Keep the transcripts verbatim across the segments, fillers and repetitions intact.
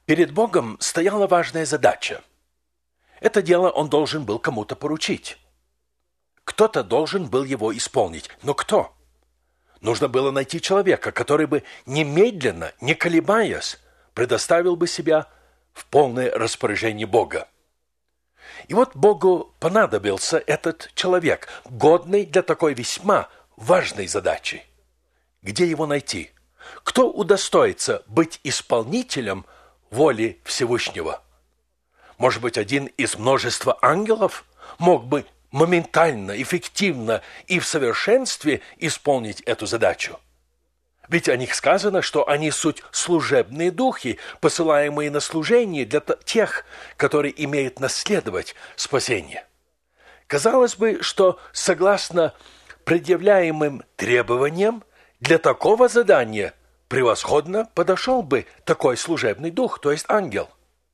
Перед Богом стояла важная задача. Это дело он должен был кому-то поручить. Кто-то должен был его исполнить. Но кто? Нужно было найти человека, который бы немедленно, не колебаясь, предоставил бы себя в полное распоряжение Бога. И вот Богу понадобился этот человек, годный для такой весьма важной задачи. Где его найти? Кто удостоится быть исполнителем воли Всевышнего? Может быть, один из множества ангелов мог бы моментально, эффективно и в совершенстве исполнить эту задачу? Ведь о них сказано, что они суть служебные духи, посылаемые на служение для тех, которые имеют наследовать спасение. Казалось бы, что согласно предъявляемым требованиям, для такого задания превосходно подошел бы такой служебный дух, то есть ангел.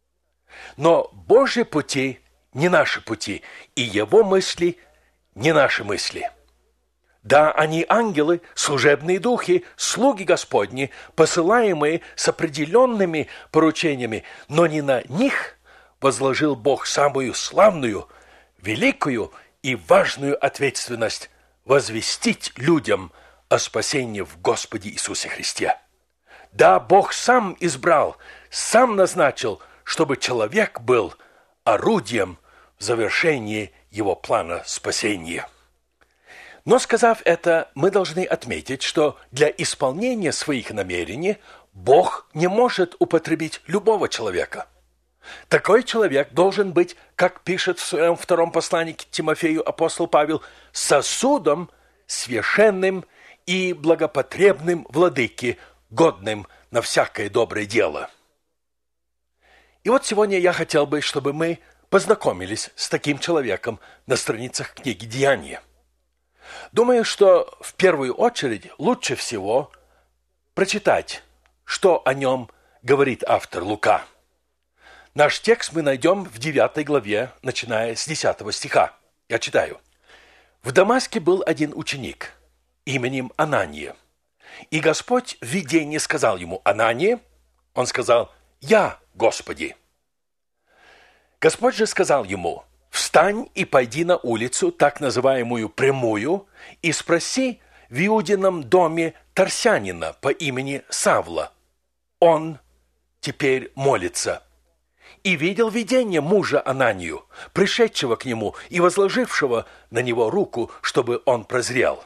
Но Божьи пути не наши пути, и Его мысли не наши мысли. Да, они ангелы, служебные духи, слуги Господни, посылаемые с определенными поручениями, но не на них возложил Бог самую славную, великую и важную ответственность возвестить людям о спасении в Господе Иисусе Христе. Да, Бог сам избрал, сам назначил, чтобы человек был орудием в завершении его плана спасения. Но, сказав это, мы должны отметить, что для исполнения своих намерений Бог не может употребить любого человека. Такой человек должен быть, как пишет в своем втором послании к Тимофею апостол Павел, сосудом священным и благопотребным владыке, годным на всякое доброе дело. И вот сегодня я хотел бы, чтобы мы познакомились с таким человеком на страницах книги «Деяния». Думаю, что в первую очередь лучше всего прочитать, что о нем говорит автор Лука. Наш текст мы найдем в девятой главе, начиная с десятого стиха. Я читаю. «В Дамаске был один ученик именем Анания. И Господь в видении сказал ему: Анания. Он сказал: Я, Господи. Господь же сказал ему: Встань и пойди на улицу, так называемую Прямую, и спроси в Иудином доме Тарсянина по имени Савла. Он теперь молится. И видел видение мужа Ананию, пришедшего к нему и возложившего на него руку, чтобы он прозрел.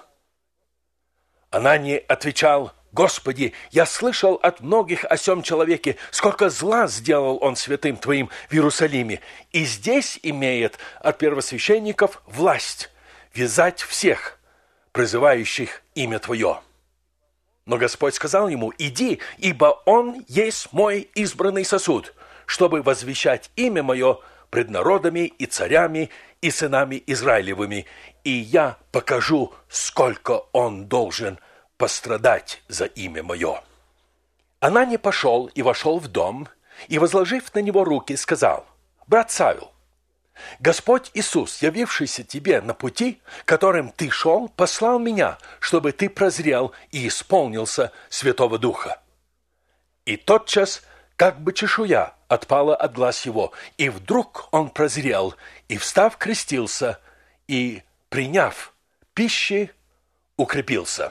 Анания отвечал: Господи, я слышал от многих о сем человеке, сколько зла сделал он святым Твоим в Иерусалиме, и здесь имеет от первосвященников власть вязать всех, призывающих имя Твое. Но Господь сказал ему: Иди, ибо он есть мой избранный сосуд, чтобы возвещать имя Мое пред народами и царями и сынами Израилевыми, и я покажу, сколько он должен пострадать за имя Мое. Анания пошел и вошел в дом, и, возложив на него руки, сказал: Брат Савел, Господь Иисус, явившийся тебе на пути, которым ты шел, послал меня, чтобы ты прозрел и исполнился Святого Духа. И тотчас, как бы чешуя отпала от глаз его, и вдруг он прозрел, и, встав, крестился, и, приняв пищи, укрепился.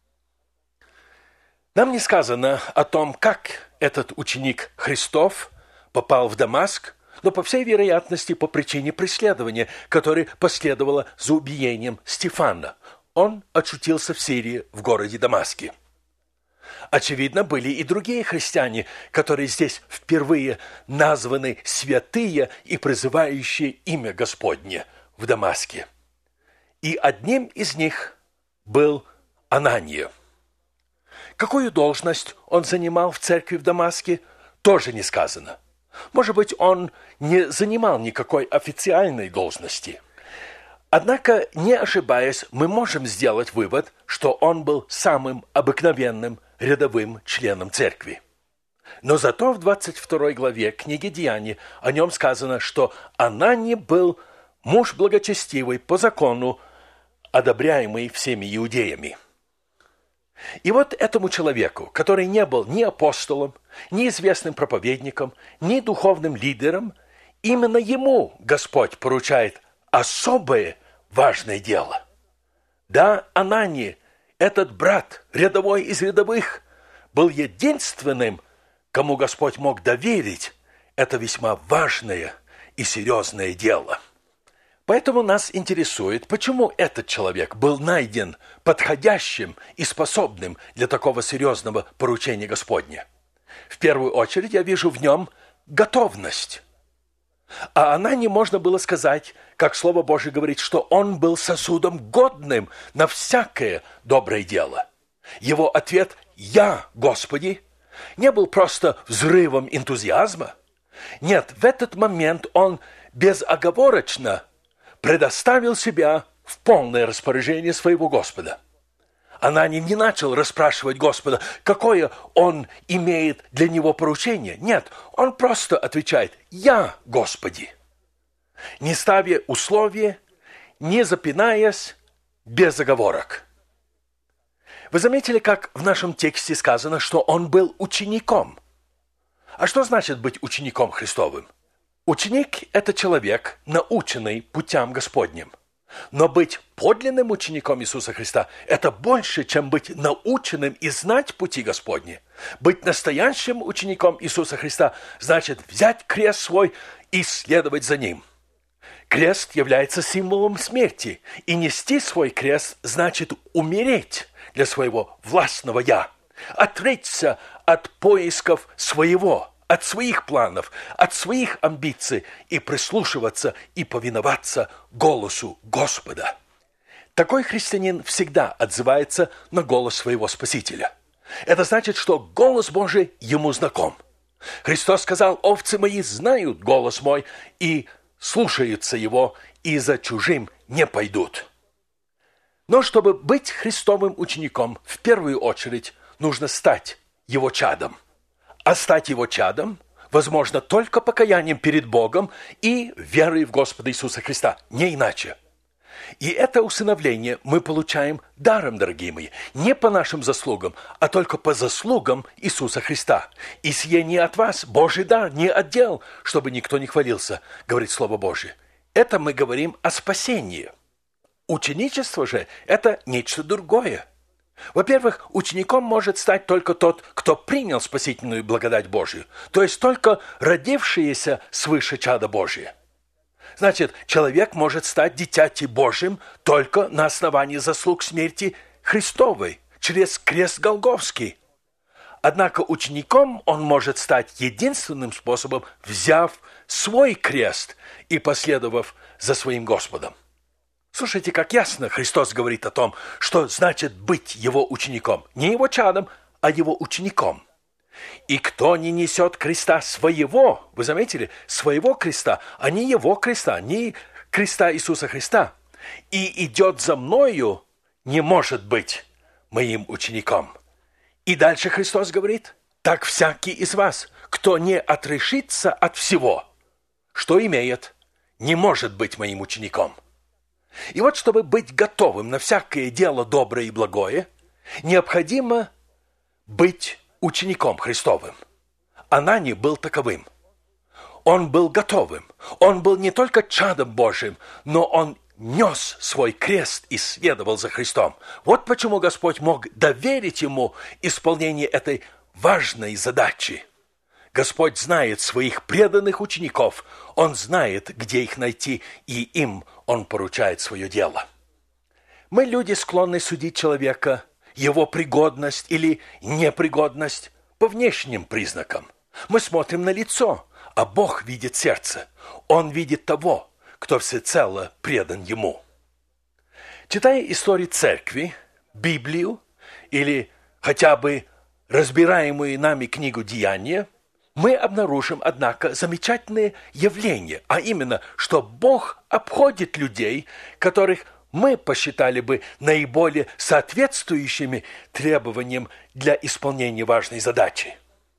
Нам не сказано о том, как этот ученик Христов попал в Дамаск, но, по всей вероятности, по причине преследования, которое последовало за убиением Стефана. Он очутился в Сирии, в городе Дамаске. Очевидно, были и другие христиане, которые здесь впервые названы святые и призывающие имя Господне в Дамаске. И одним из них был Анания. Какую должность он занимал в церкви в Дамаске, тоже не сказано. Может быть, он не занимал никакой официальной должности. Однако, не ошибаясь, мы можем сделать вывод, что он был самым обыкновенным рядовым членом церкви. Но зато в двадцать второй главе книги «Деяний» о нем сказано, что Анания был муж благочестивый по закону, одобряемый всеми иудеями. И вот этому человеку, который не был ни апостолом, ни известным проповедником, ни духовным лидером, именно ему Господь поручает особое важное дело. Да, Анания, этот брат, рядовой из рядовых, был единственным, кому Господь мог доверить это весьма важное и серьезное дело. Поэтому нас интересует, почему этот человек был найден подходящим и способным для такого серьезного поручения Господня. В первую очередь я вижу в нем готовность. А Анании можно было сказать, как Слово Божие говорит, что он был сосудом годным на всякое доброе дело. Его ответ «Я, Господи» не был просто взрывом энтузиазма. Нет, в этот момент он безоговорочно предоставил себя в полное распоряжение своего Господа. Анания не начал расспрашивать Господа, какое он имеет для него поручение. Нет, он просто отвечает «Я, Господи», не ставя условия, не запинаясь, без оговорок. Вы заметили, как в нашем тексте сказано, что он был учеником? А что значит быть учеником Христовым? Ученик – это человек, наученный путям Господним. Но быть подлинным учеником Иисуса Христа – это больше, чем быть наученным и знать пути Господни. Быть настоящим учеником Иисуса Христа значит взять крест свой и следовать за Ним. Крест является символом смерти, и нести свой крест значит умереть для своего властного «я», отречься от поисков своего, от своих планов, от своих амбиций и прислушиваться и повиноваться голосу Господа. Такой христианин всегда отзывается на голос своего Спасителя. Это значит, что голос Божий ему знаком. Христос сказал: «Овцы мои знают голос мой и слушаются его, и за чужим не пойдут». Но чтобы быть Христовым учеником, в первую очередь нужно стать его чадом. А стать его чадом возможно только покаянием перед Богом и верой в Господа Иисуса Христа, не иначе. И это усыновление мы получаем даром, дорогие мои, не по нашим заслугам, а только по заслугам Иисуса Христа. И сие не от вас, Божий дар, не от дел, чтобы никто не хвалился, говорит Слово Божие. Это мы говорим о спасении. Ученичество же – это нечто другое. Во-первых, учеником может стать только тот, кто принял спасительную благодать Божию, то есть только родившиеся свыше чада Божие. Значит, человек может стать дитяти Божьим только на основании заслуг смерти Христовой, через крест Голгофский. Однако учеником он может стать единственным способом, взяв свой крест и последовав за своим Господом. Слушайте, как ясно Христос говорит о том, что значит быть его учеником. Не его чадом, а его учеником. «И кто не несет креста своего», вы заметили, своего креста, а не его креста, не креста Иисуса Христа, «и идет за мною, не может быть моим учеником». И дальше Христос говорит: «Так всякий из вас, кто не отрешится от всего, что имеет, не может быть моим учеником». И вот, чтобы быть готовым на всякое дело доброе и благое, необходимо быть учеником Христовым. Анания был таковым. Он был готовым. Он был не только чадом Божьим, но он нес свой крест и следовал за Христом. Вот почему Господь мог доверить ему исполнение этой важной задачи. Господь знает своих преданных учеников, Он знает, где их найти, и им Он поручает свое дело. Мы, люди, склонны судить человека, его пригодность или непригодность по внешним признакам. Мы смотрим на лицо, а Бог видит сердце. Он видит того, кто всецело предан Ему. Читая истории церкви, Библию или хотя бы разбираемую нами книгу «Деяния», мы обнаружим, однако, замечательные явления, а именно, что Бог обходит людей, которых мы посчитали бы наиболее соответствующими требованиям для исполнения важной задачи.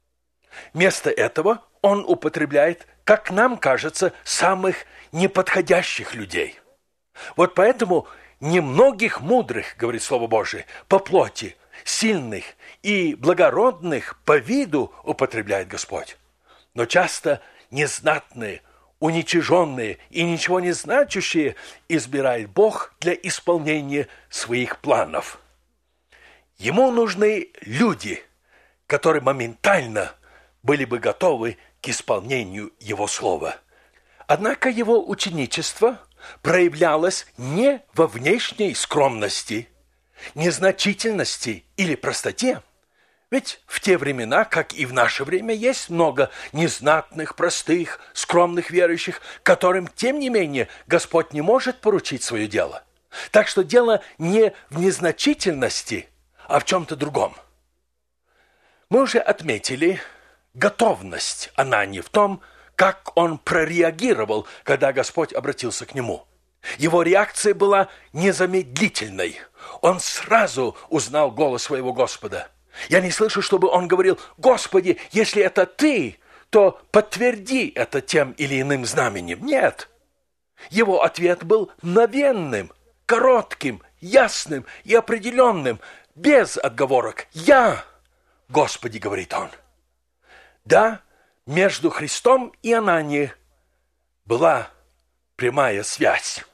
Вместо этого Он употребляет, как нам кажется, самых неподходящих людей. Вот поэтому немногих мудрых, говорит Слово Божие, по плоти сильных и благородных по виду употребляет Господь. Но часто незнатные, уничиженные и ничего не значащие избирает Бог для исполнения своих планов. Ему нужны люди, которые моментально были бы готовы к исполнению Его Слова. Однако Его ученичество проявлялось не во внешней скромности, незначительности или простоте. Ведь в те времена, как и в наше время, есть много незнатных, простых, скромных верующих, которым, тем не менее, Господь не может поручить свое дело. Так что дело не в незначительности, а в чем-то другом. Мы уже отметили готовность Анании в том, как он прореагировал, когда Господь обратился к нему. Его реакция была незамедлительной. Он сразу узнал голос своего Господа. Я не слышу, чтобы он говорил: «Господи, если это Ты, то подтверди это тем или иным знаменем». Нет. Его ответ был мгновенным, коротким, ясным и определенным, без отговорок. «Я, Господи», — говорит он. Да, между Христом и Ананией была прямая связь.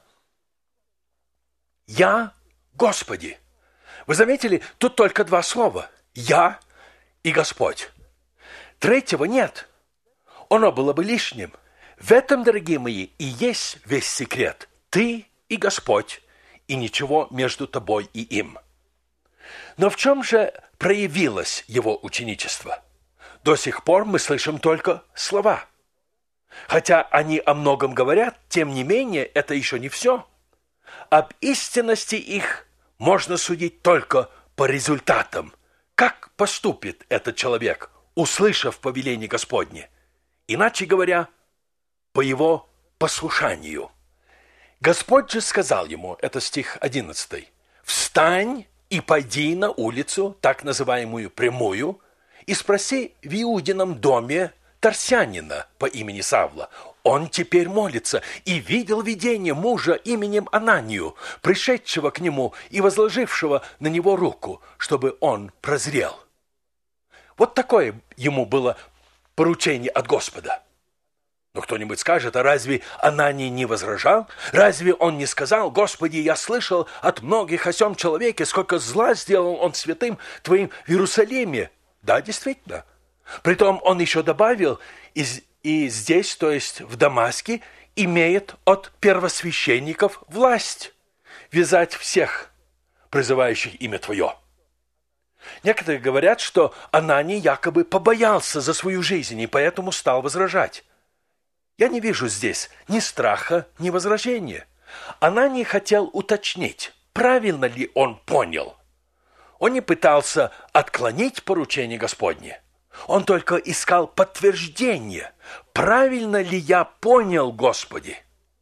«Я, Господи». Вы заметили, тут только два слова: «Я» и «Господь». Третьего нет. Оно было бы лишним. В этом, дорогие мои, и есть весь секрет. Ты и Господь, и ничего между тобой и им. Но в чем же проявилось его ученичество? До сих пор мы слышим только слова. Хотя они о многом говорят, тем не менее, это еще не все. Об истинности их можно судить только по результатам. Как поступит этот человек, услышав повеление Господне? Иначе говоря, по его послушанию. Господь же сказал ему, это стих одиннадцатый, «Встань и пойди на улицу, так называемую прямую, и спроси в Иудином доме Тарсянина по имени Савла. Он теперь молится и видел видение мужа именем Ананию, пришедшего к нему и возложившего на него руку, чтобы он прозрел». Вот такое ему было поручение от Господа. Но кто-нибудь скажет: а разве Ананий не возражал? Разве он не сказал: «Господи, я слышал от многих о сем человеке, сколько зла сделал он святым Твоим в Иерусалиме»? Да, действительно. Притом он еще добавил: и, и здесь, то есть в Дамаске, имеет от первосвященников власть вязать всех, призывающих имя Твое. Некоторые говорят, что Ананий якобы побоялся за свою жизнь и поэтому стал возражать. Я не вижу здесь ни страха, ни возражения. Ананий хотел уточнить, правильно ли он понял. Он не пытался отклонить поручение Господне. Он только искал подтверждение, правильно ли я понял, Господи.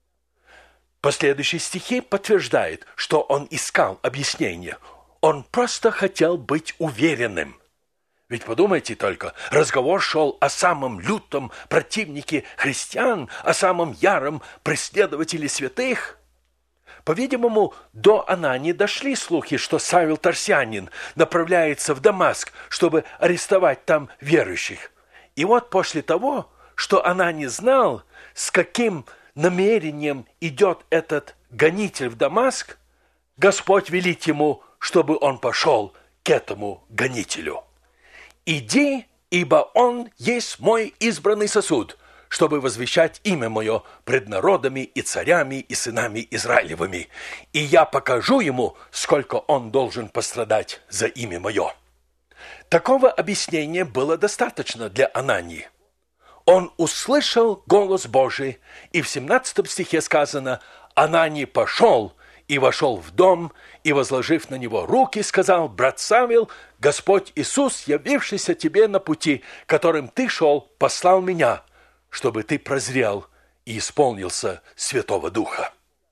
Последующие стихи подтверждают, что он искал объяснение. Он просто хотел быть уверенным. Ведь подумайте только, разговор шел о самом лютом противнике христиан, о самом яром преследователе святых. По-видимому, до Анании дошли слухи, что Савел Тарсянин направляется в Дамаск, чтобы арестовать там верующих. И вот после того, что Ананий знал, с каким намерением идет этот гонитель в Дамаск, Господь велит ему, чтобы он пошел к этому гонителю. «Иди, ибо он есть мой избранный сосуд, чтобы возвещать имя мое пред народами и царями и сынами Израилевыми, и я покажу ему, сколько он должен пострадать за имя мое». Такого объяснения было достаточно для Анании. Он услышал голос Божий, и в семнадцатом стихе сказано: «Ананий пошел и вошел в дом, и, возложив на него руки, сказал: брат Савел, Господь Иисус, явившийся тебе на пути, которым ты шел, послал меня, чтобы ты прозрел и исполнился Святого Духа».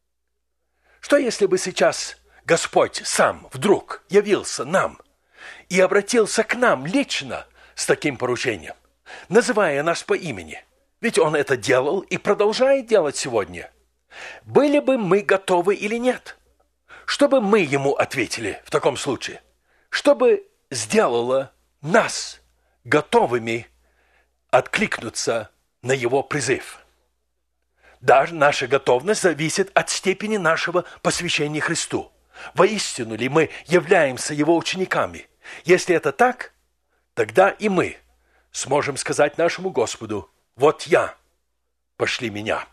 Что если бы сейчас Господь сам вдруг явился нам и обратился к нам лично с таким поручением, называя нас по имени? Ведь Он это делал и продолжает делать сегодня. Были бы мы готовы или нет? Что бы мы Ему ответили в таком случае? Что бы сделало нас готовыми откликнуться на Его призыв? Да, наша готовность зависит от степени нашего посвящения Христу. Воистину ли мы являемся Его учениками? Если это так, тогда и мы сможем сказать нашему Господу: «Вот я, пошли меня».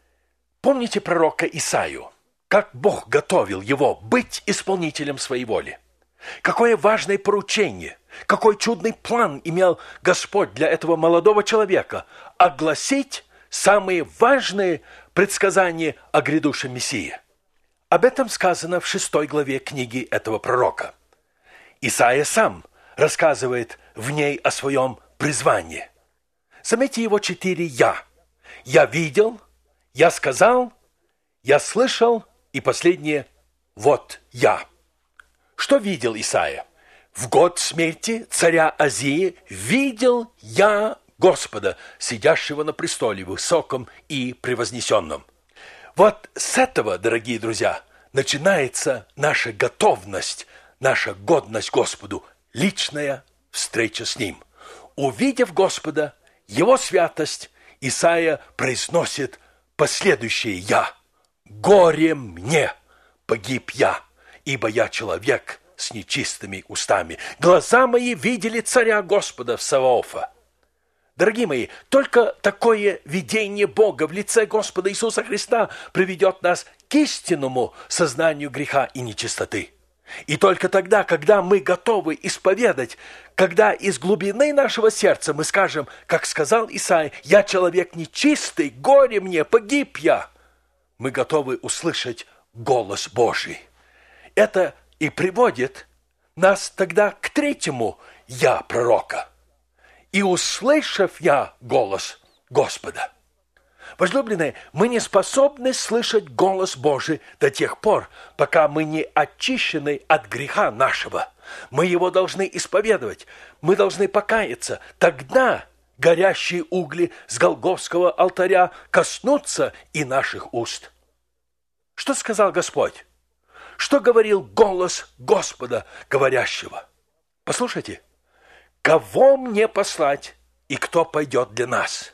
Помните пророка Исаию? Как Бог готовил его быть исполнителем своей воли? Какое важное поручение, какой чудный план имел Господь для этого молодого человека – огласить самые важные предсказания о грядущем Мессии. Об этом сказано в шестой главе книги этого пророка. Исаия сам рассказывает в ней о своем призвании. Заметьте его четыре «я». «Я видел», «я сказал», «я слышал» и последнее «вот я». Что видел Исаия? В год смерти царя Азии видел я Господа, сидящего на престоле высоком и превознесенном. Вот с этого, дорогие друзья, начинается наша готовность, наша годность Господу, личная встреча с Ним. Увидев Господа, Его святость, Исаия произносит последующее «я». «Горе мне, погиб я, ибо я человек с нечистыми устами. Глаза мои видели царя Господа в Саваофа». Дорогие мои, только такое видение Бога в лице Господа Иисуса Христа приведет нас к истинному сознанию греха и нечистоты. И только тогда, когда мы готовы исповедать, когда из глубины нашего сердца мы скажем, как сказал Исаия: «Я человек нечистый, горе мне, погиб я», мы готовы услышать голос Божий. Это и приводит нас тогда к третьему «я» пророка. «И услышав я голос Господа». Возлюбленные, мы не способны слышать голос Божий до тех пор, пока мы не очищены от греха нашего. Мы его должны исповедовать, мы должны покаяться. Тогда горящие угли с Голгофского алтаря коснутся и наших уст. Что сказал Господь? Что говорил голос Господа, говорящего? Послушайте. «Кого мне послать, и кто пойдет для нас?»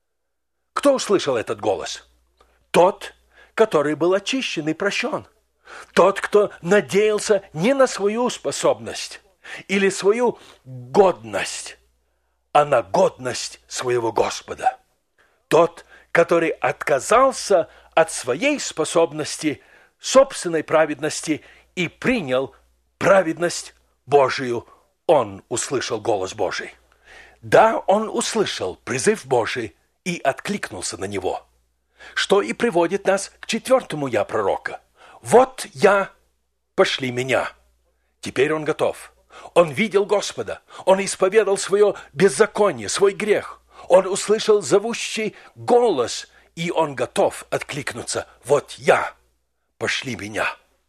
Кто услышал этот голос? Тот, который был очищен и прощен. Тот, кто надеялся не на свою способность или свою годность, а на годность своего Господа. Тот, который отказался от своей способности, собственной праведности и принял праведность Божию. Он услышал голос Божий. Да, он услышал призыв Божий и откликнулся на него. Что и приводит нас к четвертому «я» пророка. «Вот я, пошли меня». Теперь он готов. Он видел Господа. Он исповедал свое беззаконие, свой грех. Он услышал зовущий голос, и он готов откликнуться. «Вот я, пошли меня».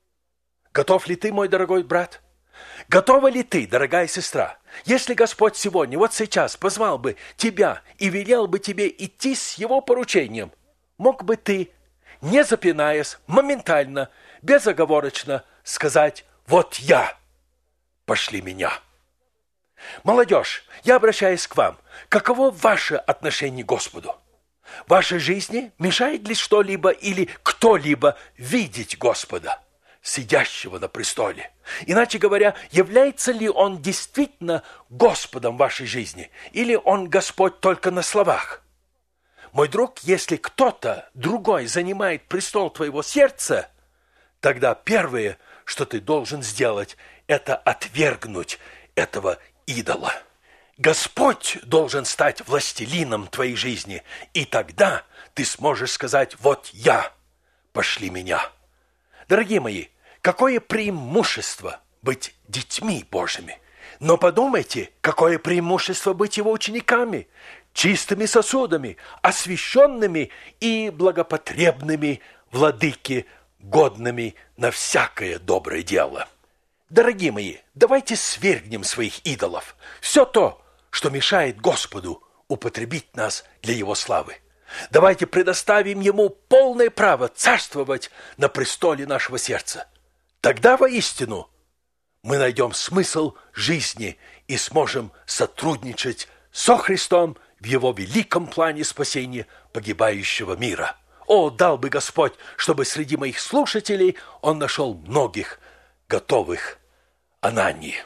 Готов ли ты, мой дорогой брат? Готова ли ты, дорогая сестра, если Господь сегодня, вот сейчас, позвал бы тебя и велел бы тебе идти с Его поручением, мог бы ты, не запинаясь, моментально, безоговорочно сказать: «Вот я, пошли меня». Молодежь, я обращаюсь к вам. Каково ваше отношение к Господу? В вашей жизни мешает ли что-либо или кто-либо видеть Господа, сидящего на престоле? Иначе говоря, является ли Он действительно Господом вашей жизни, или Он Господь только на словах? Мой друг, если кто-то другой занимает престол твоего сердца, тогда первое, что ты должен сделать, это отвергнуть этого идола. Господь должен стать властелином твоей жизни, и тогда ты сможешь сказать: «Вот я, пошли меня». Дорогие мои, какое преимущество быть детьми Божьими. Но подумайте, какое преимущество быть Его учениками, чистыми сосудами, освященными и благопотребными владыке, годными на всякое доброе дело. Дорогие мои, давайте свергнем своих идолов, все то, что мешает Господу употребить нас для Его славы. Давайте предоставим Ему полное право царствовать на престоле нашего сердца. Тогда воистину мы найдем смысл жизни и сможем сотрудничать со Христом в Его великом плане спасения погибающего мира. О, дал бы Господь, чтобы среди моих слушателей Он нашел многих готовых Анании.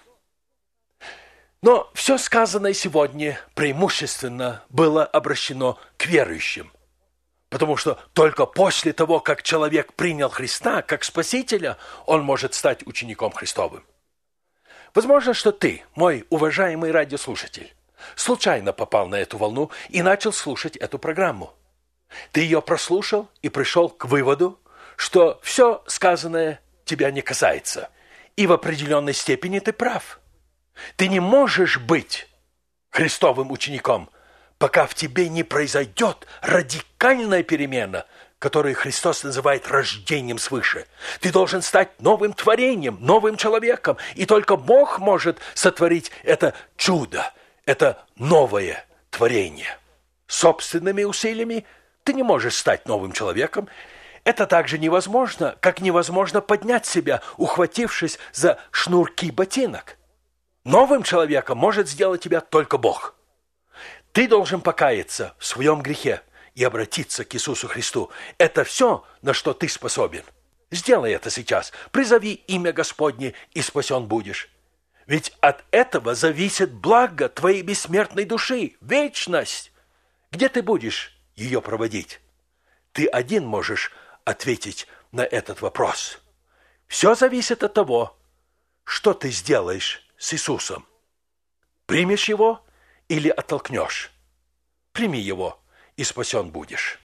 Но все сказанное сегодня преимущественно было обращено к верующим, потому что только после того, как человек принял Христа как Спасителя, он может стать учеником Христовым. Возможно, что ты, мой уважаемый радиослушатель, случайно попал на эту волну и начал слушать эту программу. Ты ее прослушал и пришел к выводу, что все сказанное тебя не касается. И в определенной степени ты прав. Ты не можешь быть Христовым учеником, пока в тебе не произойдет радикальная перемена, которую Христос называет рождением свыше. Ты должен стать новым творением, новым человеком, и только Бог может сотворить это чудо, это новое творение. Собственными усилиями ты не можешь стать новым человеком. Это также невозможно, как невозможно поднять себя, ухватившись за шнурки ботинок. Новым человеком может сделать тебя только Бог. Ты должен покаяться в своем грехе и обратиться к Иисусу Христу. Это все, на что ты способен. Сделай это сейчас. Призови имя Господне, и спасен будешь. Ведь от этого зависит благо твоей бессмертной души, вечность. Где ты будешь ее проводить? Ты один можешь ответить на этот вопрос. Все зависит от того, что ты сделаешь с Иисусом. Примешь Его или оттолкнешь? Прими Его, и спасен будешь.